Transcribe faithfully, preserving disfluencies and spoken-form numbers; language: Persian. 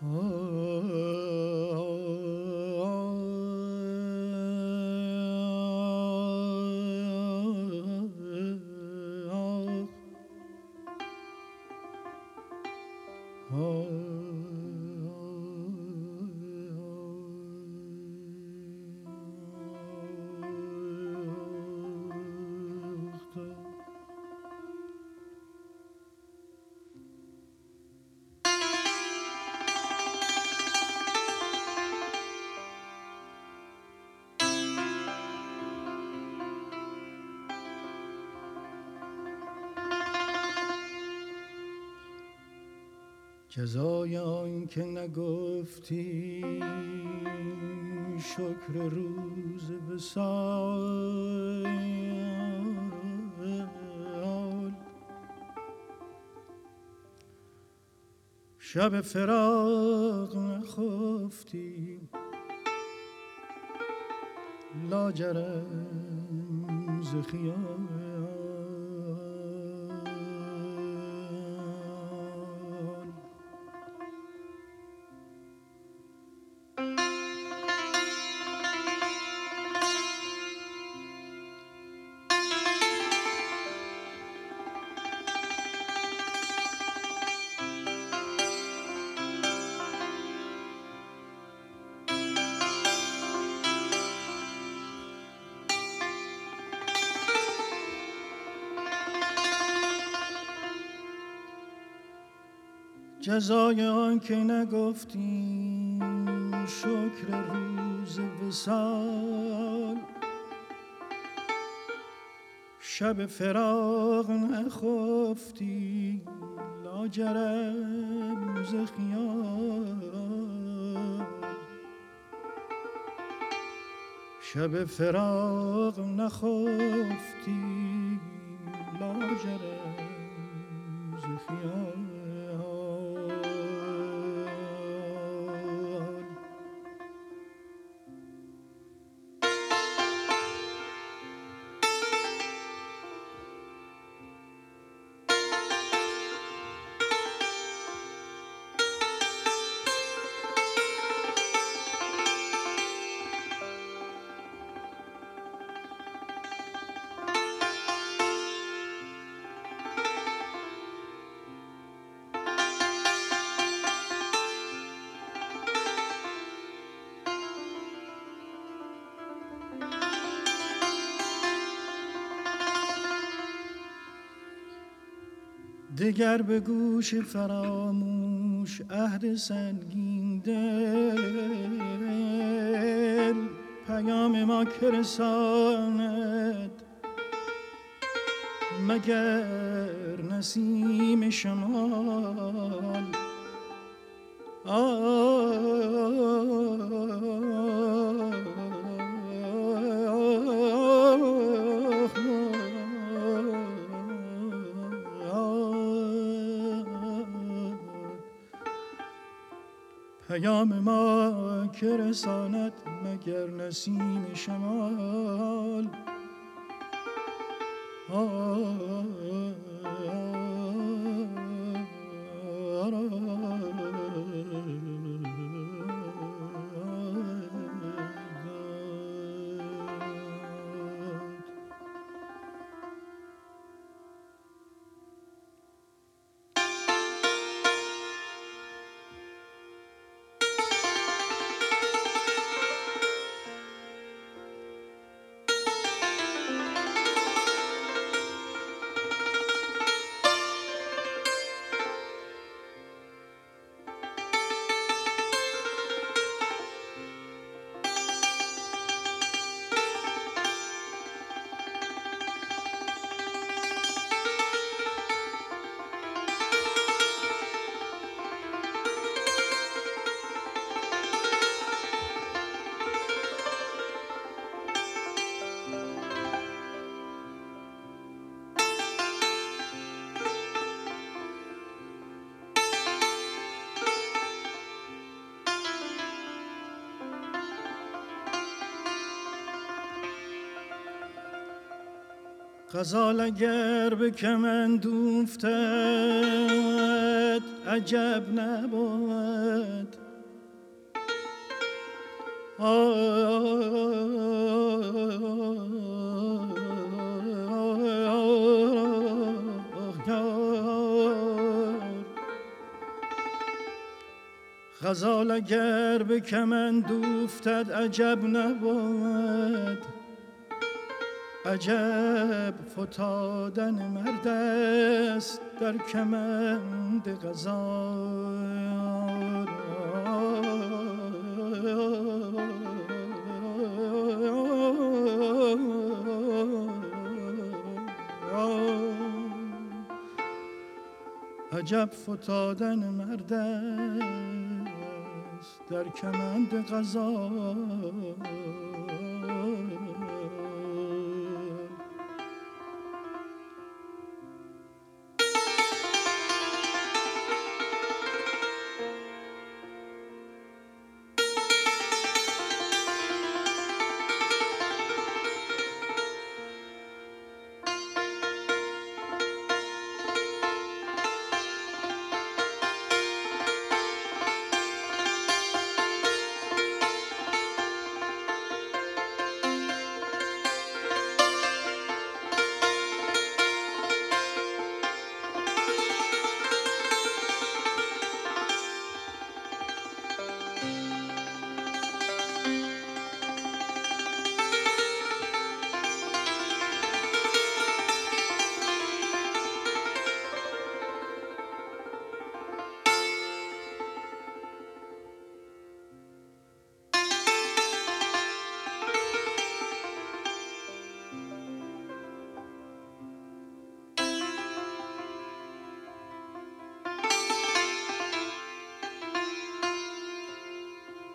جزای آن که نگفتی شکر روز وصال، شب فراق نخفتی لاجرم ز خیال. جزای آن که نگفتی شکر روز وصال، شب فراق نخفتی لاجرم ز خیال. شب فراق نخفتی لاجرم ز خیال. دگر به گوش فراموش عهد سنگین دل پیام ما که رساند مگر نسیم شمال. پیام ما که رساند مگر نسیم شمال. غزال اگر به کمند اوفتد عجب نبود، غزال اگر به کمند افتد عجب نبود، عجب فتادن مرد است در کمند غزال. عجب فتادن مرد است در کمند غزال.